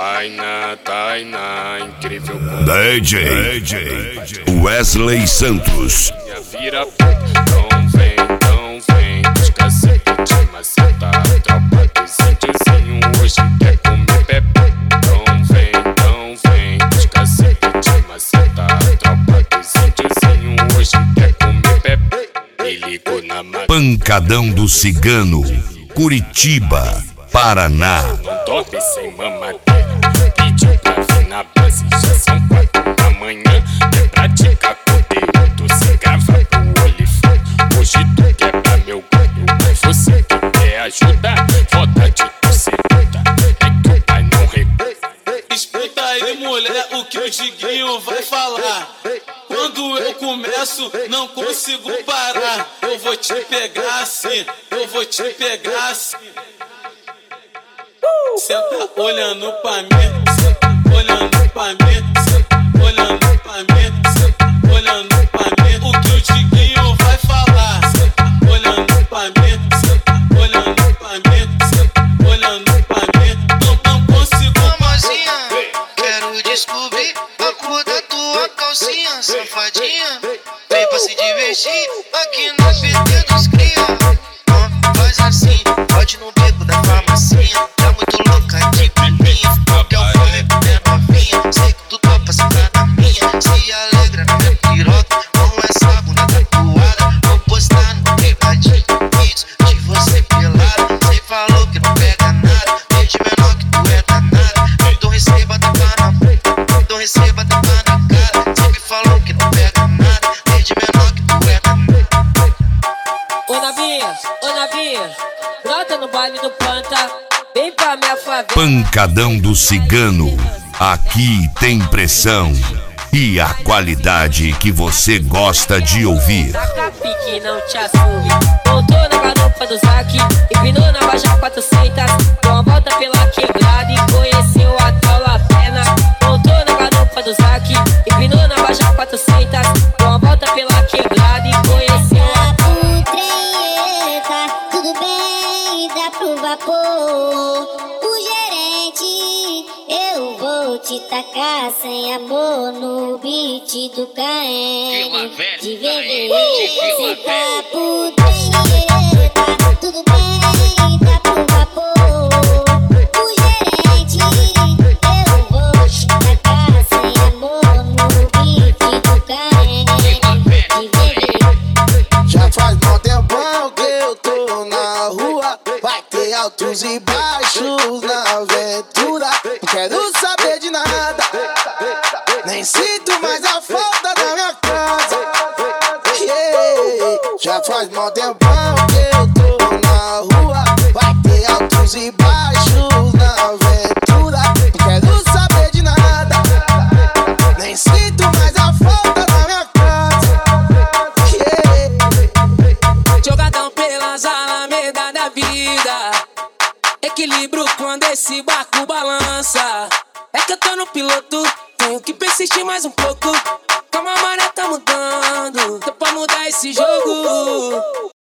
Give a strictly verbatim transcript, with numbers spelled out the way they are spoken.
Tainá, Tainá, incrível. D J, D J Wesley Santos. Minha vira não vem, não vem. Os cacete de maceta. Tropa dos índiozinho hoje quer comer bebê. Não vem, não vem. Os cacete de maceta. Tropa dos índiozinho hoje quer comer bebê. Me ligou na mata. Pancadão do Cigano, Curitiba, Paraná. Não dorme sem mamadeira. Pediu pra vir na base, já são quatro da manhã. É prática conteúdo, se grava pro olifante. Hoje tu quebra meu galho, mas você que quer ajudar. Foda de tu seduta, é que o pai não recua. Escuta aí, mulher, o que o Diguinho vai falar. Quando eu começo, não consigo parar. Eu vou te pegar assim, eu vou te pegar assim. Cê tá olhando pra mim, cê tá olhando pra mim, cê tá olhando pra mim, cê tá olhando pra mim. O que o Diguinho vai falar? Cê tá olhando pra mim, cê tá olhando pra mim, cê tá olhando pra mim. Não, não consigo. Mamazinha, quero descobrir a cor da tua calcinha, safadinha. Vem pra se divertir aqui na P T dos cria. Ah, faz assim, pode no beco da farmacinha. Tá muito louca de pininha, quer o rolê com minha novinha. Sei que tu topa sentar na minha, se alegra na minha piroca. Com essa bunda tatuada, vou postar no privadinho vídeos de você pelado. Cê falou que não pega nada, desde menor que tu é danada. Então receba tapa na boca, então receba tapa na cara. Cê me falou que não pega nada, desde menor que tu é danada. Ô novinha, ô novinha, brota no baile do Panta, vem pra minha favela. Pancadão do Cigano, aqui tem pressão e a qualidade que você gosta de ouvir. Taca pique, não te assume. Voltou na garupa do Zac, empinou na Baixa quatrocentos. Deu uma volta pela quebrada e conheceu a Tola Pena. Voltou na garupa do Zac, empinou na Baixa quatrocentos. Deu uma volta pela quebrada e conheceu a Treta, tudo bem, dá pro vapor. O gerente, eu vou te tacar sem amor no beat do Caen. De vermelho, sem papo, treta, tudo bem, dá pro vapor. O gerente, eu vou te tacar sem amor no beat do Caen. De vermelho. Já faz mó tempão que eu tô na rua. Vai ter altos e baixos na aventura. Não quero saber de nada, nem sinto mais a falta da minha casa. Yeah. Já faz mó tempão que eu tô na rua. Vai ter altos e baixos na aventura. Não quero saber de nada, nem sinto mais a falta da minha casa. Yeah. jogadão pelas alamedas da vida. Equilíbrio quando esse barco balança. É que eu tô no piloto, tenho que persistir mais um pouco. Como a maré tá mudando, tô pra mudar esse jogo.